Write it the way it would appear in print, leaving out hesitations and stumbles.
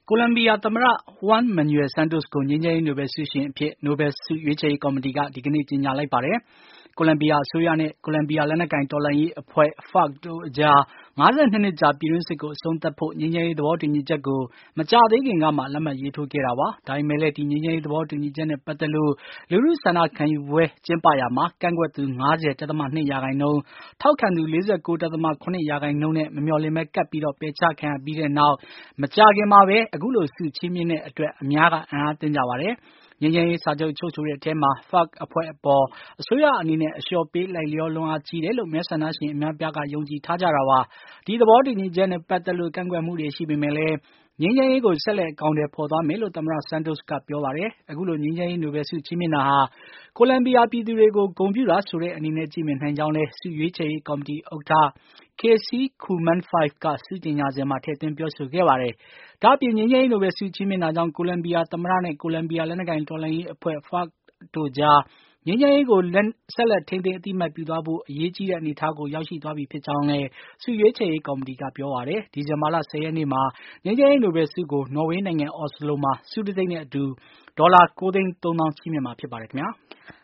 ကိုလံဘီယာသမ္မတ Juan Manuel Santos ကိုငြိမ်းချမ်းရေးနိုဘယ်ဆုရှင်အဖြစ် နိုဘယ်ဆုရွေးချယ်ရေးကော်မတီက ဒီကနေ့ကြေညာလိုက်ပါတယ်။ ကိုလံဘီယာအစိုးရနဲ့ ကိုလံဘီယာလက်နက်ကိုင်တော်လှန်ရေးအဖွဲ့ FARC တို့အကြား ၅၂ နှစ်ကြာပြည်တွင်းစစ်ကိုအဆုံးသတ်ဖို့ ငြိမ်းချမ်းရေးသဘောတူညီချက်ကို မကြာသေးခင်ကမှ လက်မှတ်ရေးထိုးခဲ့တာပါ။ ဒါပေမဲ့လည်း ဒီငြိမ်းချမ်းရေးသဘောတူညီချက်နဲ့ပတ်သက်လို့ လူထုဆန္ဒခံယူပွဲကျင်းပရာမှာ ကန့်ကွက်သူ ၅၀.၂% ထောက်ခံသူ ၄၉.၇% နဲ့ မမျှော်လင့်ဘဲ ကပ်ပြီးပယ်ချခံရပြီးတဲ့နောက် မကြာခင်မှာပဲ အခုလိုဆုချီးမြှင့်တဲ့အတွက် အများကအံ့အားသင့်ကြပါတယ်။ ငြိမ်းချမ်းရေးစာချုပ်ချုပ်ဆိုတဲ့အထဲမှာ FARC အဖွဲ့အပေါ် အစိုးရအနေနဲ့ အလျှော့ပေးလိုက်လျောလွန်းအားကြီးတယ်လို့ မဲဆန္ဒရှင်အများအပြားက ယုံကြည်ထားကြတာပါ။ ဒီသဘောတူညီချက်နဲ့ပတ်သက်လို့ ကန့်ကွက်မှုတွေရှိပေမဲ့လည်း ငြိမ်းချမ်းရေးကို ဆက်လက်အကောင်အထည်ဖေါ်သွားမယ်လို့ သမ္မတ Santos ကပြောပါတယ်။ အခုလို ငြိမ်းချမ်းရေးနိုဘယ်ဆုချီးမြှင့်တာဟာ ကိုလံဘီယာပြည်သူတွေကို ဂုဏ်ပြုတာဆိုတဲ့အနေနဲ့ကြည့်မြင်နိုင်ကြောင်းလည်း ဆုရွေးချယ်ရေးကော်မတီဥက္ကဋ္ဌ Casie Qumran-Five က ဆုကြေညာစဉ်မှာ ထည့်သွင်းပြောဆိုခဲ့ပါတယ်။ ဒါ့အပြင် ငြိမ်းချမ်းရေးနိုဘယ်ဆုချီးမြှင့်တာကြောင့် ကိုလံဘီယာသမ္မတနဲ့ ကိုလံဘီယာလက်နက်ကိုင်တော်လှန်ရေးအဖွဲ့ FARC တို့ကြား ငြိမ်းချမ်းရေးကို ဆက်လက်ထိန်းသိမ်းအသိအမှတ်ပြုသွားဖို့ အရေးကြီးတဲ့အနေအထားကို ရောက်ရှိသွားပြီဖြစ်ကြောင်းလည်း ဆုရွေးချယ်ရေးကော်မတီကပြောပါတယ်။ ဒီဇင်ဘာလ ၁၀ ရက်နေ့မှာ ငြိမ်းချမ်းရေးနိုဘယ်ဆုကို နော်ဝေးနိုင်ငံ အော်စလိုမှာ ဆုတံဆိပ်နဲ့အတူ ဒေါ်လာ ၉ သိန်း ၃ သောင်းချီးမြှင့်မှာဖြစ်ပါတယ်ခင်ဗျာ။